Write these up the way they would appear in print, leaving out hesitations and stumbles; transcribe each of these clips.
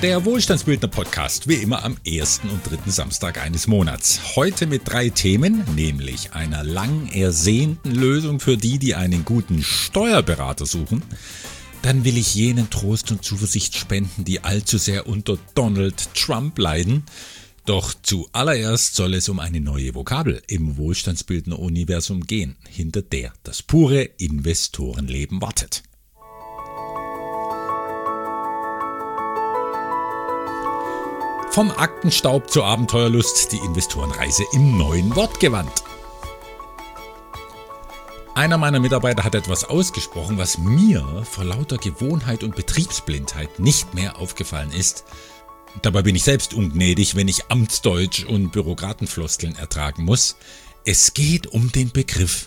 Der Wohlstandsbildner-Podcast, wie immer am ersten und dritten Samstag eines Monats. Heute mit 3 Themen, nämlich einer lang ersehnten Lösung für die einen guten Steuerberater suchen. Dann will ich jenen Trost und Zuversicht spenden, die allzu sehr unter Donald Trump leiden. Doch zuallererst soll es um eine neue Vokabel im Wohlstandsbildner-Universum gehen, hinter der das pure Investorenleben wartet. Vom Aktenstaub zur Abenteuerlust, die Investorenreise im neuen Wortgewand. Einer meiner Mitarbeiter hat etwas ausgesprochen, was mir vor lauter Gewohnheit und Betriebsblindheit nicht mehr aufgefallen ist. Dabei bin ich selbst ungnädig, wenn ich Amtsdeutsch und Bürokratenfloskeln ertragen muss. Es geht um den Begriff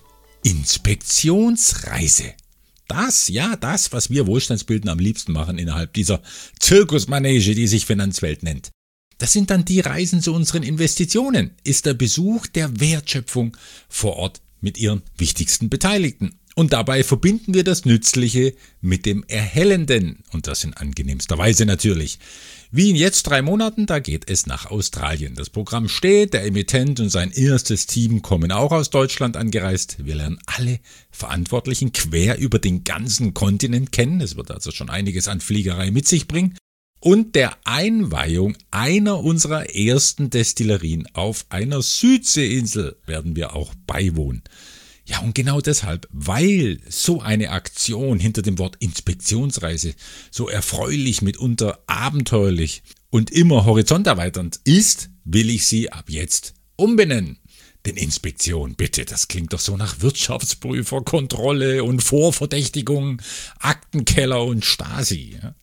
Inspektionsreise. Das, was wir Wohlstandsbildner am liebsten machen innerhalb dieser Zirkusmanege, die sich Finanzwelt nennt. Das sind dann die Reisen zu unseren Investitionen, ist der Besuch der Wertschöpfung vor Ort mit ihren wichtigsten Beteiligten. Und dabei verbinden wir das Nützliche mit dem Erhellenden. Und das in angenehmster Weise natürlich. Wie in jetzt 3 Monaten, da geht es nach Australien. Das Programm steht, der Emittent und sein erstes Team kommen auch aus Deutschland angereist. Wir lernen alle Verantwortlichen quer über den ganzen Kontinent kennen. Es wird also schon einiges an Fliegerei mit sich bringen. Und der Einweihung einer unserer ersten Destillerien auf einer Südseeinsel werden wir auch beiwohnen. Ja, und genau deshalb, weil so eine Aktion hinter dem Wort Inspektionsreise so erfreulich, mitunter abenteuerlich und immer horizonterweiternd ist, will ich sie ab jetzt umbenennen. Denn Inspektion, bitte, das klingt doch so nach Wirtschaftsprüfer, Kontrolle und Vorverdächtigung, Aktenkeller und Stasi. Ja.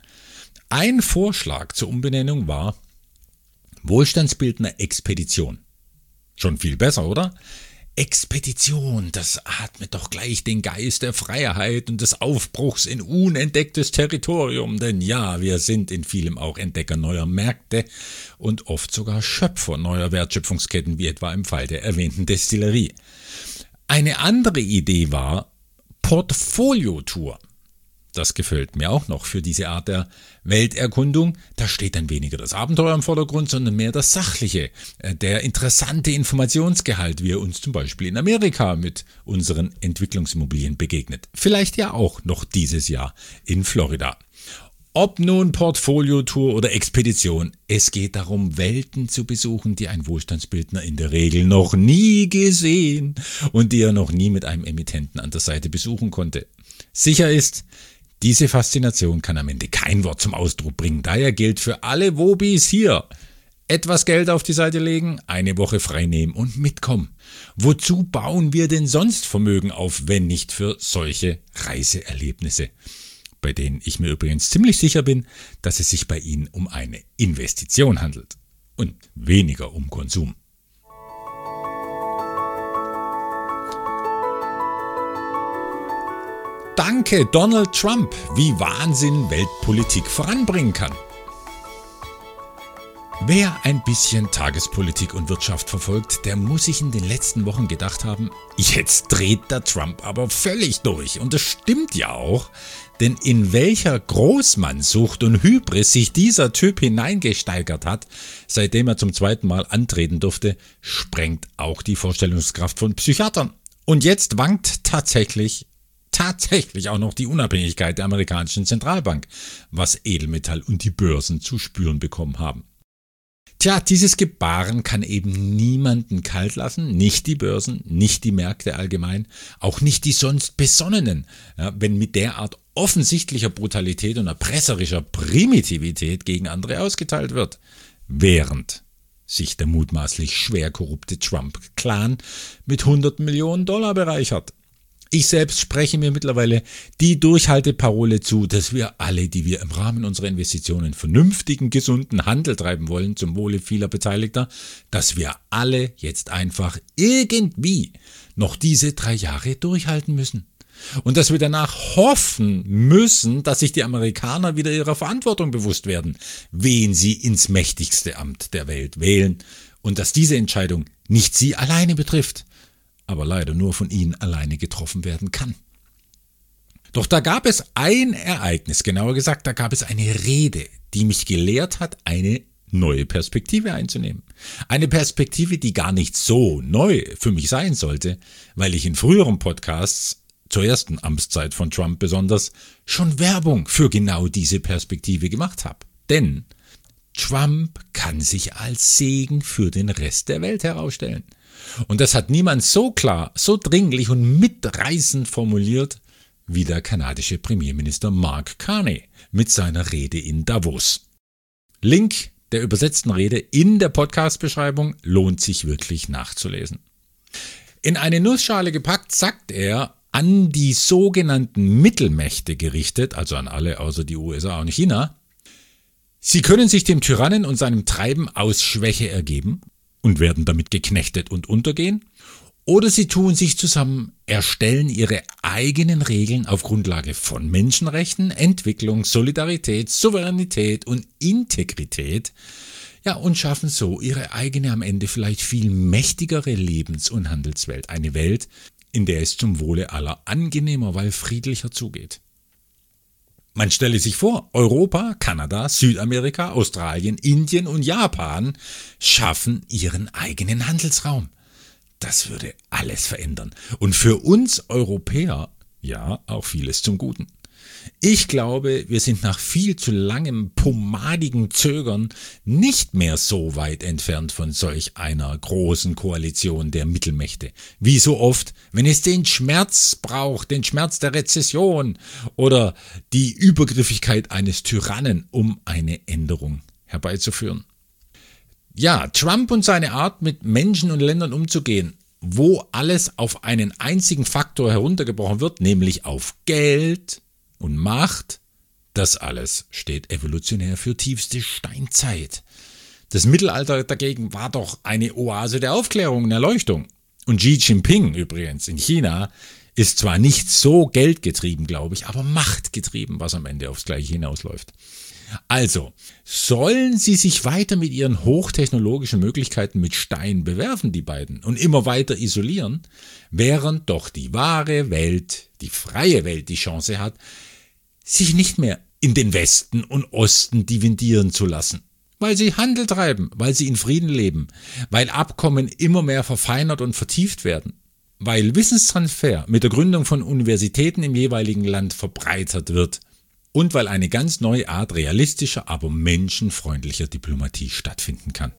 Ein Vorschlag zur Umbenennung war Wohlstandsbildner Expedition. Schon viel besser, oder? Expedition, das atmet doch gleich den Geist der Freiheit und des Aufbruchs in unentdecktes Territorium. Denn ja, wir sind in vielem auch Entdecker neuer Märkte und oft sogar Schöpfer neuer Wertschöpfungsketten, wie etwa im Fall der erwähnten Destillerie. Eine andere Idee war Portfoliotour. Das gefällt mir auch noch für diese Art der Welterkundung. Da steht dann weniger das Abenteuer im Vordergrund, sondern mehr das Sachliche, der interessante Informationsgehalt, wie er uns zum Beispiel in Amerika mit unseren Entwicklungsimmobilien begegnet. Vielleicht ja auch noch dieses Jahr in Florida. Ob nun Portfoliotour oder Expedition, es geht darum, Welten zu besuchen, die ein Wohlstandsbildner in der Regel noch nie gesehen und die er noch nie mit einem Emittenten an der Seite besuchen konnte. Sicher ist, diese Faszination kann am Ende kein Wort zum Ausdruck bringen. Daher gilt für alle Wobis hier: etwas Geld auf die Seite legen, eine Woche frei nehmen und mitkommen. Wozu bauen wir denn sonst Vermögen auf, wenn nicht für solche Reiseerlebnisse? Bei denen ich mir übrigens ziemlich sicher bin, dass es sich bei Ihnen um eine Investition handelt und weniger um Konsum. Danke, Donald Trump, wie Wahnsinn Weltpolitik voranbringen kann. Wer ein bisschen Tagespolitik und Wirtschaft verfolgt, der muss sich in den letzten Wochen gedacht haben, jetzt dreht der Trump aber völlig durch. Und das stimmt ja auch, denn in welcher Großmannsucht und Hybris sich dieser Typ hineingesteigert hat, seitdem er zum 2. Mal antreten durfte, sprengt auch die Vorstellungskraft von Psychiatern. Und jetzt wankt tatsächlich auch noch die Unabhängigkeit der amerikanischen Zentralbank, was Edelmetall und die Börsen zu spüren bekommen haben. Tja, dieses Gebaren kann eben niemanden kalt lassen, nicht die Börsen, nicht die Märkte allgemein, auch nicht die sonst Besonnenen, ja, wenn mit derart offensichtlicher Brutalität und erpresserischer Primitivität gegen andere ausgeteilt wird, während sich der mutmaßlich schwer korrupte Trump-Clan mit $100 Millionen bereichert. Ich selbst spreche mir mittlerweile die Durchhalteparole zu, dass wir alle, die wir im Rahmen unserer Investitionen vernünftigen, gesunden Handel treiben wollen, zum Wohle vieler Beteiligter, dass wir alle jetzt einfach irgendwie noch diese 3 Jahre durchhalten müssen. Und dass wir danach hoffen müssen, dass sich die Amerikaner wieder ihrer Verantwortung bewusst werden, wen sie ins mächtigste Amt der Welt wählen und dass diese Entscheidung nicht sie alleine betrifft, aber leider nur von ihnen alleine getroffen werden kann. Doch da gab es ein Ereignis, genauer gesagt, da gab es eine Rede, die mich gelehrt hat, eine neue Perspektive einzunehmen. Eine Perspektive, die gar nicht so neu für mich sein sollte, weil ich in früheren Podcasts, zur ersten Amtszeit von Trump besonders, schon Werbung für genau diese Perspektive gemacht habe. Denn Trump kann sich als Segen für den Rest der Welt herausstellen. Und das hat niemand so klar, so dringlich und mitreißend formuliert wie der kanadische Premierminister Mark Carney mit seiner Rede in Davos. Link der übersetzten Rede in der Podcast-Beschreibung, lohnt sich wirklich nachzulesen. In eine Nussschale gepackt sagt er, an die sogenannten Mittelmächte gerichtet, also an alle außer die USA und China: Sie können sich dem Tyrannen und seinem Treiben aus Schwäche ergeben und werden damit geknechtet und untergehen, oder sie tun sich zusammen, erstellen ihre eigenen Regeln auf Grundlage von Menschenrechten, Entwicklung, Solidarität, Souveränität und Integrität, ja, und schaffen so ihre eigene, am Ende vielleicht viel mächtigere Lebens- und Handelswelt. Eine Welt, in der es zum Wohle aller angenehmer, weil friedlicher zugeht. Man stelle sich vor, Europa, Kanada, Südamerika, Australien, Indien und Japan schaffen ihren eigenen Handelsraum. Das würde alles verändern. Und für uns Europäer, ja, auch vieles zum Guten. Ich glaube, wir sind nach viel zu langem pomadigen Zögern nicht mehr so weit entfernt von solch einer großen Koalition der Mittelmächte. Wie so oft, wenn es den Schmerz braucht, den Schmerz der Rezession oder die Übergriffigkeit eines Tyrannen, um eine Änderung herbeizuführen. Ja, Trump und seine Art, mit Menschen und Ländern umzugehen, wo alles auf einen einzigen Faktor heruntergebrochen wird, nämlich auf Geld und Macht, das alles steht evolutionär für tiefste Steinzeit. Das Mittelalter dagegen war doch eine Oase der Aufklärung und Erleuchtung. Und Xi Jinping übrigens in China ist zwar nicht so geldgetrieben, glaube ich, aber machtgetrieben, was am Ende aufs Gleiche hinausläuft. Also, sollen sie sich weiter mit ihren hochtechnologischen Möglichkeiten mit Stein bewerfen, die beiden, und immer weiter isolieren, während doch die wahre Welt, die freie Welt die Chance hat, sich nicht mehr in den Westen und Osten dividieren zu lassen, weil sie Handel treiben, weil sie in Frieden leben, weil Abkommen immer mehr verfeinert und vertieft werden, weil Wissenstransfer mit der Gründung von Universitäten im jeweiligen Land verbreitert wird, und weil eine ganz neue Art realistischer, aber menschenfreundlicher Diplomatie stattfinden kann.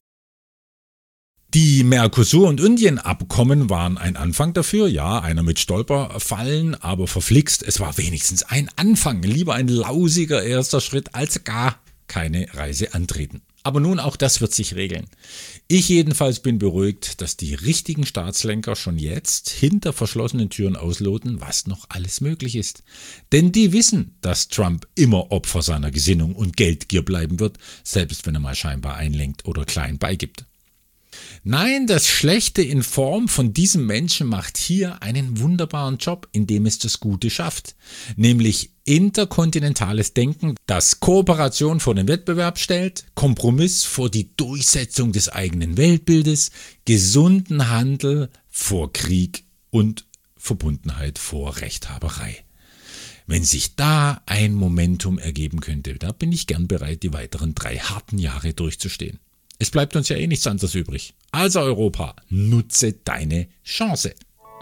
Die Mercosur- und Indien-Abkommen waren ein Anfang dafür, ja, einer mit Stolperfallen, aber verflixt, es war wenigstens ein Anfang, lieber ein lausiger erster Schritt als gar keine Reise antreten. Aber nun, auch das wird sich regeln. Ich jedenfalls bin beruhigt, dass die richtigen Staatslenker schon jetzt hinter verschlossenen Türen ausloten, was noch alles möglich ist. Denn die wissen, dass Trump immer Opfer seiner Gesinnung und Geldgier bleiben wird, selbst wenn er mal scheinbar einlenkt oder klein beigibt. Nein, das Schlechte in Form von diesem Menschen macht hier einen wunderbaren Job, indem es das Gute schafft. Nämlich interkontinentales Denken, das Kooperation vor den Wettbewerb stellt, Kompromiss vor die Durchsetzung des eigenen Weltbildes, gesunden Handel vor Krieg und Verbundenheit vor Rechthaberei. Wenn sich da ein Momentum ergeben könnte, da bin ich gern bereit, die weiteren 3 harten Jahre durchzustehen. Es bleibt uns ja eh nichts anderes übrig. Also Europa, nutze deine Chance.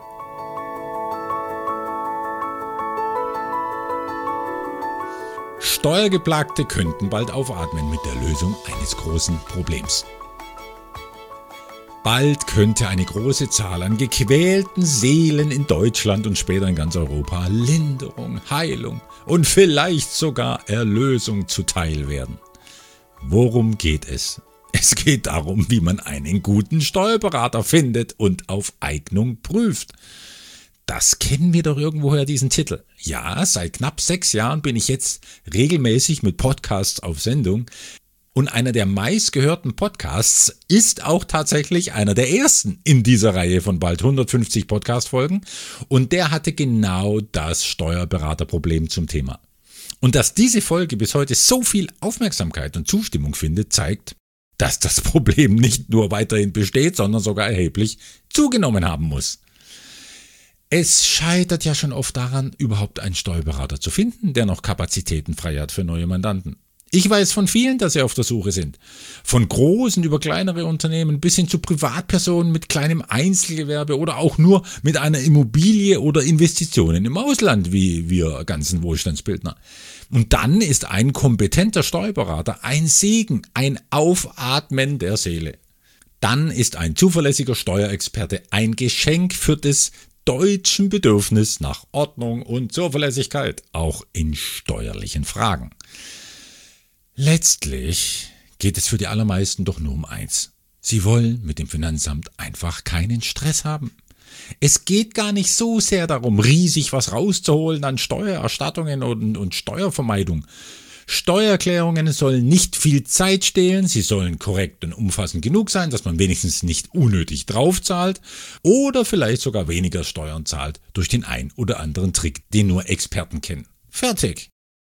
Steuergeplagte könnten bald aufatmen mit der Lösung eines großen Problems. Bald könnte eine große Zahl an gequälten Seelen in Deutschland und später in ganz Europa Linderung, Heilung und vielleicht sogar Erlösung zuteil werden. Worum geht es? Es geht darum, wie man einen guten Steuerberater findet und auf Eignung prüft. Das kennen wir doch irgendwoher, diesen Titel. Ja, seit knapp 6 Jahren bin ich jetzt regelmäßig mit Podcasts auf Sendung. Und einer der meistgehörten Podcasts ist auch tatsächlich einer der ersten in dieser Reihe von bald 150 Podcast-Folgen. Und der hatte genau das Steuerberaterproblem zum Thema. Und dass diese Folge bis heute so viel Aufmerksamkeit und Zustimmung findet, zeigt, dass das Problem nicht nur weiterhin besteht, sondern sogar erheblich zugenommen haben muss. Es scheitert ja schon oft daran, überhaupt einen Steuerberater zu finden, der noch Kapazitäten frei hat für neue Mandanten. Ich weiß von vielen, dass sie auf der Suche sind. Von großen über kleinere Unternehmen bis hin zu Privatpersonen mit kleinem Einzelgewerbe oder auch nur mit einer Immobilie oder Investitionen im Ausland, wie wir ganzen Wohlstandsbildner. Und dann ist ein kompetenter Steuerberater ein Segen, ein Aufatmen der Seele. Dann ist ein zuverlässiger Steuerexperte ein Geschenk für das deutschen Bedürfnis nach Ordnung und Zuverlässigkeit, auch in steuerlichen Fragen. Letztlich geht es für die allermeisten doch nur um eins. Sie wollen mit dem Finanzamt einfach keinen Stress haben. Es geht gar nicht so sehr darum, riesig was rauszuholen an Steuererstattungen und Steuervermeidung. Steuererklärungen sollen nicht viel Zeit stehlen, sie sollen korrekt und umfassend genug sein, dass man wenigstens nicht unnötig draufzahlt oder vielleicht sogar weniger Steuern zahlt durch den ein oder anderen Trick, den nur Experten kennen. Fertig.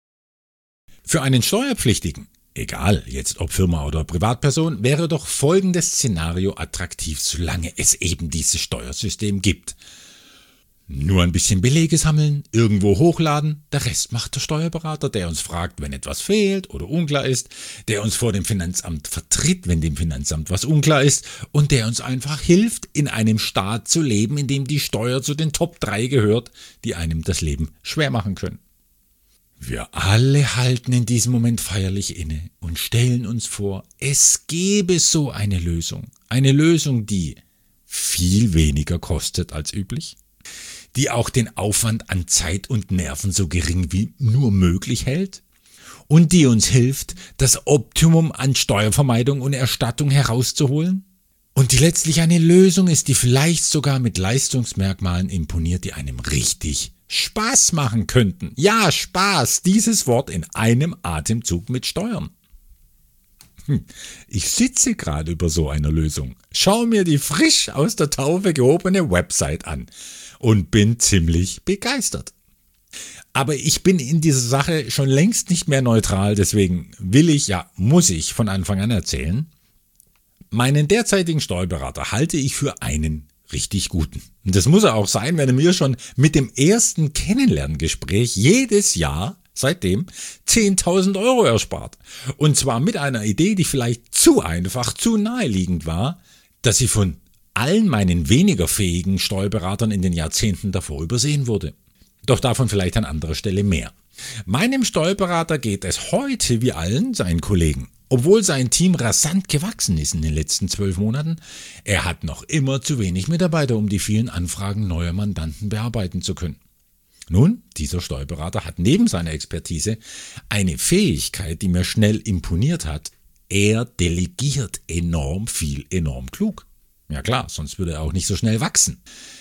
Für einen Steuerpflichtigen, egal jetzt ob Firma oder Privatperson, wäre doch folgendes Szenario attraktiv, solange es eben dieses Steuersystem gibt. Nur ein bisschen Belege sammeln, irgendwo hochladen, der Rest macht der Steuerberater, der uns fragt, wenn etwas fehlt oder unklar ist, der uns vor dem Finanzamt vertritt, wenn dem Finanzamt was unklar ist und der uns einfach hilft, in einem Staat zu leben, in dem die Steuer zu den Top 3 gehört, die einem das Leben schwer machen können. Wir alle halten in diesem Moment feierlich inne und stellen uns vor, es gäbe so eine Lösung, die viel weniger kostet als üblich, die auch den Aufwand an Zeit und Nerven so gering wie nur möglich hält und die uns hilft, das Optimum an Steuervermeidung und Erstattung herauszuholen und die letztlich eine Lösung ist, die vielleicht sogar mit Leistungsmerkmalen imponiert, die einem richtig Spaß machen könnten. Ja, Spaß, dieses Wort in einem Atemzug mit Steuern. Ich sitze gerade über so einer Lösung, schaue mir die frisch aus der Taufe gehobene Website an und bin ziemlich begeistert. Aber ich bin in dieser Sache schon längst nicht mehr neutral, deswegen muss ich von Anfang an erzählen. Meinen derzeitigen Steuerberater halte ich für einen richtig guten. Und das muss er auch sein, wenn er mir schon mit dem ersten Kennenlerngespräch jedes Jahr seitdem 10.000 Euro erspart. Und zwar mit einer Idee, die vielleicht zu einfach, zu naheliegend war, dass sie von allen meinen weniger fähigen Steuerberatern in den Jahrzehnten davor übersehen wurde. Doch davon vielleicht an anderer Stelle mehr. Meinem Steuerberater geht es heute wie allen seinen Kollegen. Obwohl sein Team rasant gewachsen ist in den letzten 12 Monaten, er hat noch immer zu wenig Mitarbeiter, um die vielen Anfragen neuer Mandanten bearbeiten zu können. Nun, dieser Steuerberater hat neben seiner Expertise eine Fähigkeit, die mir schnell imponiert hat. Er delegiert enorm viel, enorm klug. Ja klar, sonst würde er auch nicht so schnell wachsen.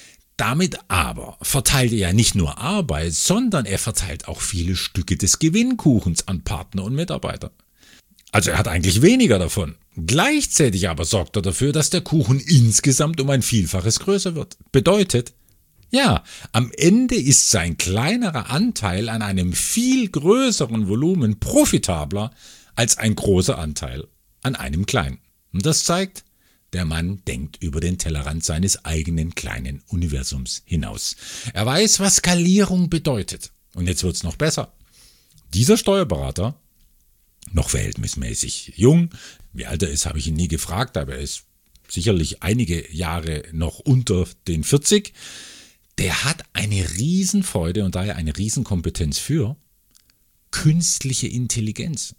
Damit aber verteilt er ja nicht nur Arbeit, sondern er verteilt auch viele Stücke des Gewinnkuchens an Partner und Mitarbeiter. Also er hat eigentlich weniger davon. Gleichzeitig aber sorgt er dafür, dass der Kuchen insgesamt um ein Vielfaches größer wird. Bedeutet, ja, am Ende ist sein kleinerer Anteil an einem viel größeren Volumen profitabler als ein großer Anteil an einem kleinen. Und das zeigt, der Mann denkt über den Tellerrand seines eigenen kleinen Universums hinaus. Er weiß, was Skalierung bedeutet. Und jetzt wird's noch besser. Dieser Steuerberater, noch verhältnismäßig jung, wie alt er ist, habe ich ihn nie gefragt, aber er ist sicherlich einige Jahre noch unter den 40, der hat eine Riesenfreude und daher eine Riesenkompetenz für künstliche Intelligenz.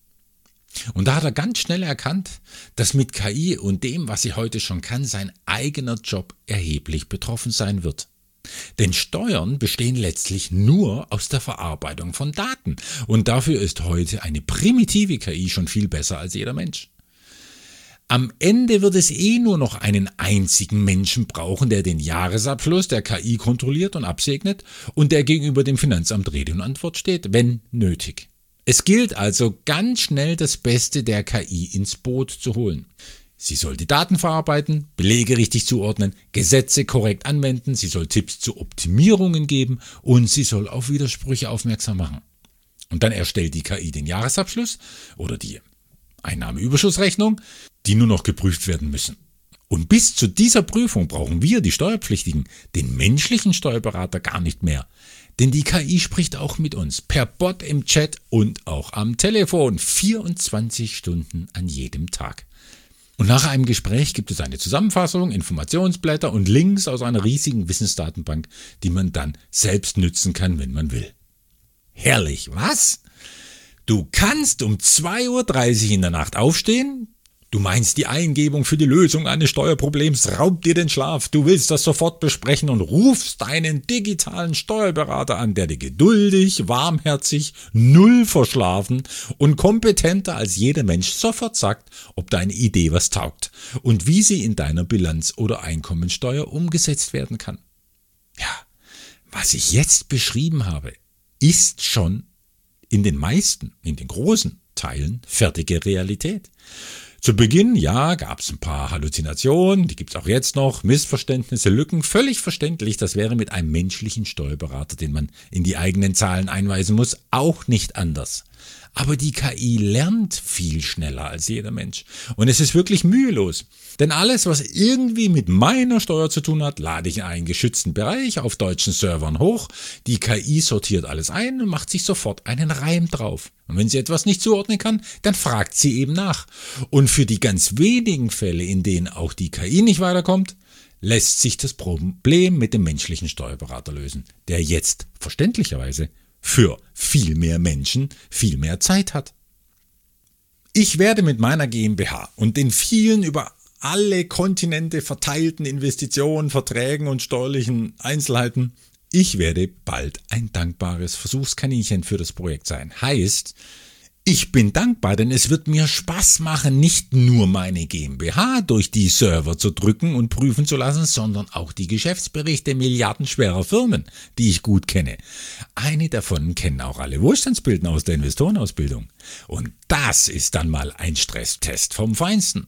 Und da hat er ganz schnell erkannt, dass mit KI und dem, was sie heute schon kann, sein eigener Job erheblich betroffen sein wird. Denn Steuern bestehen letztlich nur aus der Verarbeitung von Daten. Und dafür ist heute eine primitive KI schon viel besser als jeder Mensch. Am Ende wird es nur noch einen einzigen Menschen brauchen, der den Jahresabschluss der KI kontrolliert und absegnet und der gegenüber dem Finanzamt Rede und Antwort steht, wenn nötig. Es gilt also ganz schnell das Beste der KI ins Boot zu holen. Sie soll die Daten verarbeiten, Belege richtig zuordnen, Gesetze korrekt anwenden, sie soll Tipps zu Optimierungen geben und sie soll auf Widersprüche aufmerksam machen. Und dann erstellt die KI den Jahresabschluss oder die Einnahmeüberschussrechnung, die nur noch geprüft werden müssen. Und bis zu dieser Prüfung brauchen wir, die Steuerpflichtigen, den menschlichen Steuerberater gar nicht mehr. Denn die KI spricht auch mit uns, per Bot im Chat und auch am Telefon, 24 Stunden an jedem Tag. Und nach einem Gespräch gibt es eine Zusammenfassung, Informationsblätter und Links aus einer riesigen Wissensdatenbank, die man dann selbst nützen kann, wenn man will. Herrlich, was? Du kannst um 2:30 Uhr in der Nacht aufstehen? Du meinst, die Eingebung für die Lösung eines Steuerproblems raubt dir den Schlaf. Du willst das sofort besprechen und rufst deinen digitalen Steuerberater an, der dir geduldig, warmherzig, null verschlafen und kompetenter als jeder Mensch sofort sagt, ob deine Idee was taugt und wie sie in deiner Bilanz- oder Einkommensteuer umgesetzt werden kann. Ja, was ich jetzt beschrieben habe, ist schon in den großen Teilen fertige Realität. Zu Beginn, ja, gab es ein paar Halluzinationen, die gibt's auch jetzt noch, Missverständnisse, Lücken, völlig verständlich, das wäre mit einem menschlichen Steuerberater, den man in die eigenen Zahlen einweisen muss, auch nicht anders. Aber die KI lernt viel schneller als jeder Mensch. Und es ist wirklich mühelos. Denn alles, was irgendwie mit meiner Steuer zu tun hat, lade ich in einen geschützten Bereich auf deutschen Servern hoch. Die KI sortiert alles ein und macht sich sofort einen Reim drauf. Und wenn sie etwas nicht zuordnen kann, dann fragt sie eben nach. Und für die ganz wenigen Fälle, in denen auch die KI nicht weiterkommt, lässt sich das Problem mit dem menschlichen Steuerberater lösen, der jetzt verständlicherweise für viel mehr Menschen viel mehr Zeit hat. Ich werde mit meiner GmbH und den vielen über alle Kontinente verteilten Investitionen, Verträgen und steuerlichen Einzelheiten, ich werde bald ein dankbares Versuchskaninchen für das Projekt sein. Heißt, ich bin dankbar, denn es wird mir Spaß machen, nicht nur meine GmbH durch die Server zu drücken und prüfen zu lassen, sondern auch die Geschäftsberichte milliardenschwerer Firmen, die ich gut kenne. Eine davon kennen auch alle Wohlstandsbildner aus der Investorenausbildung. Und das ist dann mal ein Stresstest vom Feinsten.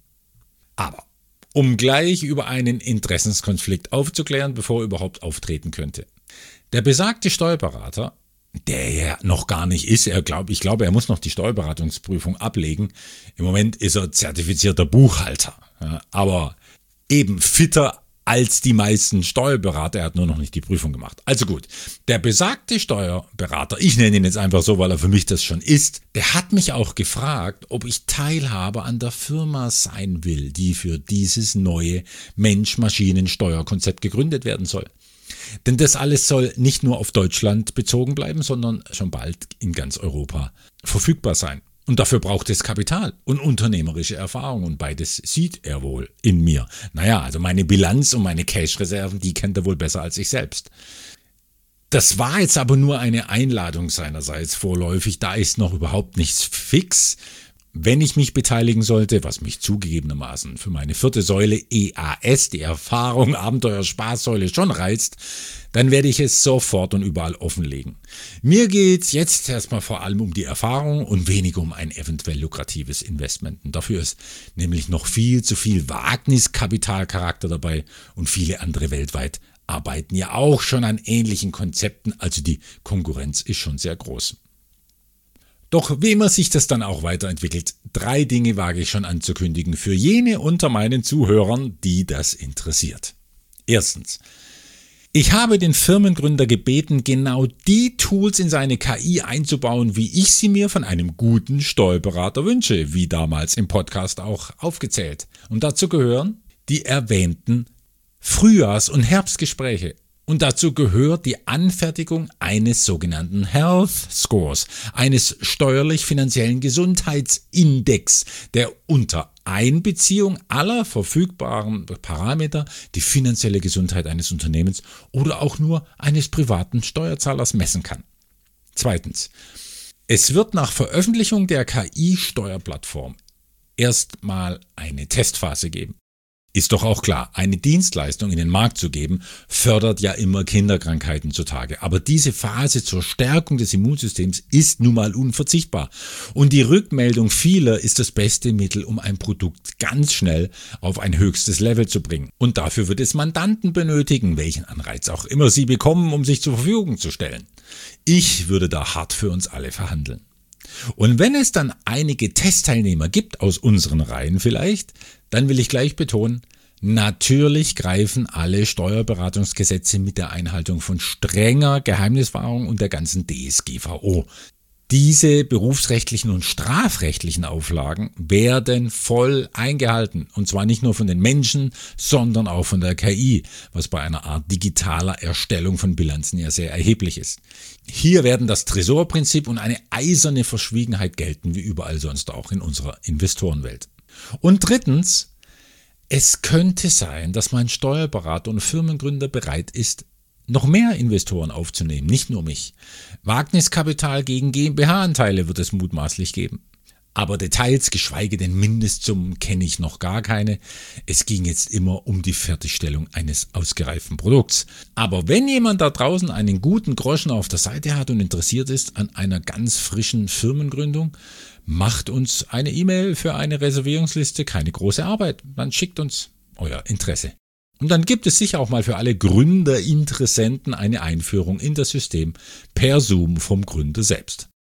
Aber um gleich über einen Interessenskonflikt aufzuklären, bevor er überhaupt auftreten könnte. Der besagte Steuerberater, der ja noch gar nicht ist, ich glaube, er muss noch die Steuerberatungsprüfung ablegen. Im Moment ist er zertifizierter Buchhalter, ja, aber eben fitter als die meisten Steuerberater. Er hat nur noch nicht die Prüfung gemacht. Also gut, der besagte Steuerberater, ich nenne ihn jetzt einfach so, weil er für mich das schon ist, der hat mich auch gefragt, ob ich Teilhaber an der Firma sein will, die für dieses neue Mensch-Maschinen-Steuerkonzept gegründet werden soll. Denn das alles soll nicht nur auf Deutschland bezogen bleiben, sondern schon bald in ganz Europa verfügbar sein. Und dafür braucht es Kapital und unternehmerische Erfahrung und beides sieht er wohl in mir. Naja, also meine Bilanz und meine Cash-Reserven, die kennt er wohl besser als ich selbst. Das war jetzt aber nur eine Einladung seinerseits vorläufig, da ist noch überhaupt nichts fix. Wenn ich mich beteiligen sollte, was mich zugegebenermaßen für meine 4. Säule EAS, die Erfahrung, Abenteuer, Spaßsäule schon reizt, dann werde ich es sofort und überall offenlegen. Mir geht's jetzt erstmal vor allem um die Erfahrung und weniger um ein eventuell lukratives Investment. Und dafür ist nämlich noch viel zu viel Wagniskapitalcharakter dabei und viele andere weltweit arbeiten ja auch schon an ähnlichen Konzepten, also die Konkurrenz ist schon sehr groß. Doch wie immer sich das dann auch weiterentwickelt, 3 Dinge wage ich schon anzukündigen für jene unter meinen Zuhörern, die das interessiert. Erstens, ich habe den Firmengründer gebeten, genau die Tools in seine KI einzubauen, wie ich sie mir von einem guten Steuerberater wünsche, wie damals im Podcast auch aufgezählt. Und dazu gehören die erwähnten Frühjahrs- und Herbstgespräche. Und dazu gehört die Anfertigung eines sogenannten Health Scores, eines steuerlich-finanziellen Gesundheitsindex, der unter Einbeziehung aller verfügbaren Parameter die finanzielle Gesundheit eines Unternehmens oder auch nur eines privaten Steuerzahlers messen kann. Zweitens, es wird nach Veröffentlichung der KI-Steuerplattform erstmal eine Testphase geben. Ist doch auch klar, eine Dienstleistung in den Markt zu geben, fördert ja immer Kinderkrankheiten zutage. Aber diese Phase zur Stärkung des Immunsystems ist nun mal unverzichtbar. Und die Rückmeldung vieler ist das beste Mittel, um ein Produkt ganz schnell auf ein höchstes Level zu bringen. Und dafür wird es Mandanten benötigen, welchen Anreiz auch immer sie bekommen, um sich zur Verfügung zu stellen. Ich würde da hart für uns alle verhandeln. Und wenn es dann einige Testteilnehmer gibt, aus unseren Reihen vielleicht, Dann will ich gleich betonen, natürlich greifen alle Steuerberatungsgesetze mit der Einhaltung von strenger Geheimniswahrung und der ganzen DSGVO. Diese berufsrechtlichen und strafrechtlichen Auflagen werden voll eingehalten. Und zwar nicht nur von den Menschen, sondern auch von der KI, was bei einer Art digitaler Erstellung von Bilanzen ja sehr erheblich ist. Hier werden das Tresorprinzip und eine eiserne Verschwiegenheit gelten, wie überall sonst auch in unserer Investorenwelt. Und drittens, es könnte sein, dass mein Steuerberater und Firmengründer bereit ist, noch mehr Investoren aufzunehmen, nicht nur mich. Wagniskapital gegen GmbH-Anteile wird es mutmaßlich geben. Aber Details, geschweige denn Mindestsummen, kenne ich noch gar keine. Es ging jetzt immer um die Fertigstellung eines ausgereiften Produkts. Aber wenn jemand da draußen einen guten Groschen auf der Seite hat und interessiert ist an einer ganz frischen Firmengründung, macht uns eine E-Mail für eine Reservierungsliste, keine große Arbeit. Dann schickt uns euer Interesse. Und dann gibt es sicher auch mal für alle Gründerinteressenten eine Einführung in das System per Zoom vom Gründer selbst.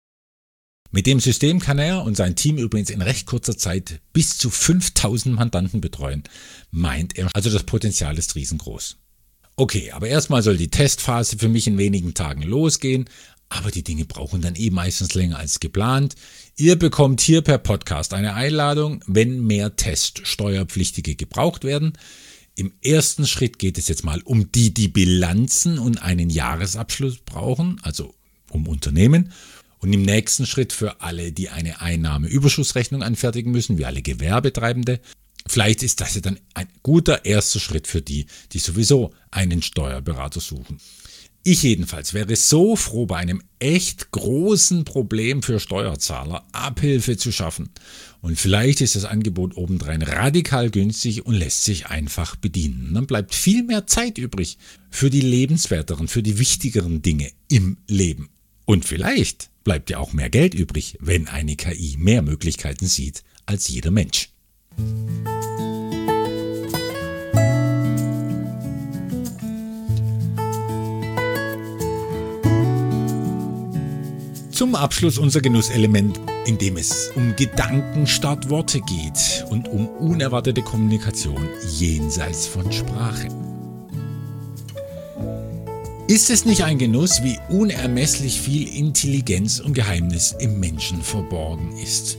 Mit dem System kann er und sein Team übrigens in recht kurzer Zeit bis zu 5000 Mandanten betreuen, meint er. Also das Potenzial ist riesengroß. Okay, aber erstmal soll die Testphase für mich in wenigen Tagen losgehen, aber die Dinge brauchen dann meistens länger als geplant. Ihr bekommt hier per Podcast eine Einladung, wenn mehr Teststeuerpflichtige gebraucht werden. Im ersten Schritt geht es jetzt mal um die Bilanzen und einen Jahresabschluss brauchen, also um Unternehmen. Und im nächsten Schritt für alle, die eine Einnahmeüberschussrechnung anfertigen müssen, wie alle Gewerbetreibende. Vielleicht ist das ja dann ein guter erster Schritt für die, die sowieso einen Steuerberater suchen. Ich jedenfalls wäre so froh, bei einem echt großen Problem für Steuerzahler Abhilfe zu schaffen. Und vielleicht ist das Angebot obendrein radikal günstig und lässt sich einfach bedienen. Dann bleibt viel mehr Zeit übrig für die lebenswerteren, für die wichtigeren Dinge im Leben. Und vielleicht bleibt ja auch mehr Geld übrig, wenn eine KI mehr Möglichkeiten sieht als jeder Mensch. Zum Abschluss unser Genusselement, in dem es um Gedanken statt Worte geht und um unerwartete Kommunikation jenseits von Sprache. Ist es nicht ein Genuss, wie unermesslich viel Intelligenz und Geheimnis im Menschen verborgen ist?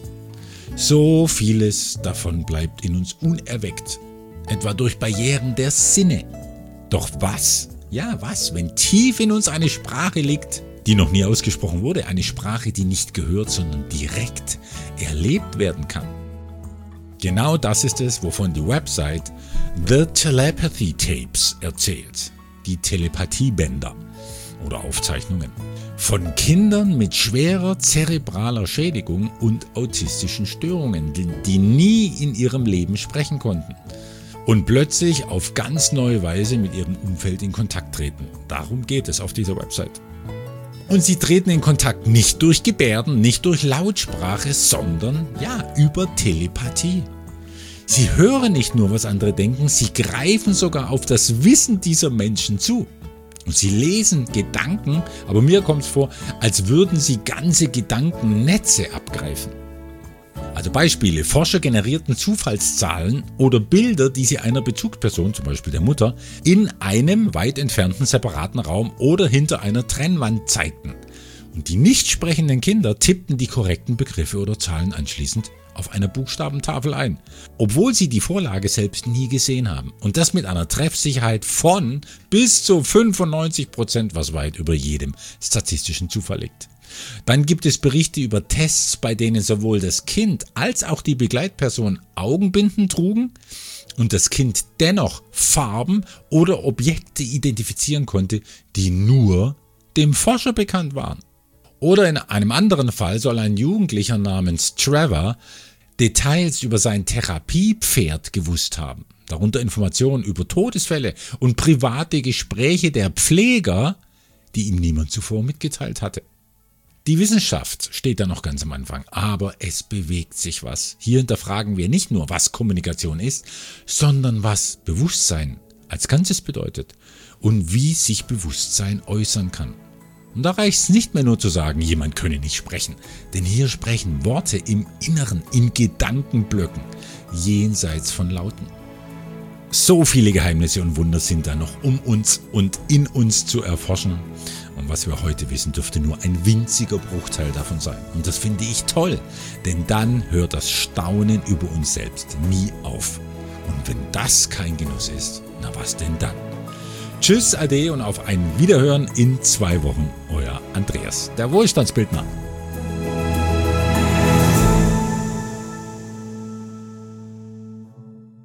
So vieles davon bleibt in uns unerweckt, etwa durch Barrieren der Sinne. Doch was, wenn tief in uns eine Sprache liegt, die noch nie ausgesprochen wurde, eine Sprache, die nicht gehört, sondern direkt erlebt werden kann? Genau das ist es, wovon die Website The Telepathy Tapes erzählt. Die Telepathiebänder oder Aufzeichnungen von Kindern mit schwerer zerebraler Schädigung und autistischen Störungen, die nie in ihrem Leben sprechen konnten und plötzlich auf ganz neue Weise mit ihrem Umfeld in Kontakt treten. Darum geht es auf dieser Website. Und sie treten in Kontakt nicht durch Gebärden, nicht durch Lautsprache, sondern über Telepathie. Sie hören nicht nur, was andere denken, sie greifen sogar auf das Wissen dieser Menschen zu. Und sie lesen Gedanken, aber mir kommt es vor, als würden sie ganze Gedankennetze abgreifen. Also Beispiele: Forscher generierten Zufallszahlen oder Bilder, die sie einer Bezugsperson, zum Beispiel der Mutter, in einem weit entfernten separaten Raum oder hinter einer Trennwand zeigten. Und die nicht sprechenden Kinder tippten die korrekten Begriffe oder Zahlen anschließend auf einer Buchstabentafel ein, obwohl sie die Vorlage selbst nie gesehen haben. Und das mit einer Treffsicherheit von bis zu 95%, was weit über jedem statistischen Zufall liegt. Dann gibt es Berichte über Tests, bei denen sowohl das Kind als auch die Begleitperson Augenbinden trugen und das Kind dennoch Farben oder Objekte identifizieren konnte, die nur dem Forscher bekannt waren. Oder in einem anderen Fall soll ein Jugendlicher namens Trevor Details über sein Therapiepferd gewusst haben, darunter Informationen über Todesfälle und private Gespräche der Pfleger, die ihm niemand zuvor mitgeteilt hatte. Die Wissenschaft steht da noch ganz am Anfang, aber es bewegt sich was. Hier hinterfragen wir nicht nur, was Kommunikation ist, sondern was Bewusstsein als Ganzes bedeutet und wie sich Bewusstsein äußern kann. Und da reicht es nicht mehr nur zu sagen, jemand könne nicht sprechen, denn hier sprechen Worte im Inneren, in Gedankenblöcken, jenseits von Lauten. So viele Geheimnisse und Wunder sind da noch um uns und in uns zu erforschen. Und was wir heute wissen, dürfte nur ein winziger Bruchteil davon sein. Und das finde ich toll, denn dann hört das Staunen über uns selbst nie auf. Und wenn das kein Genuss ist, na was denn dann? Tschüss, Ade und auf ein Wiederhören in 2 Wochen. Euer Andreas, der Wohlstandsbildner.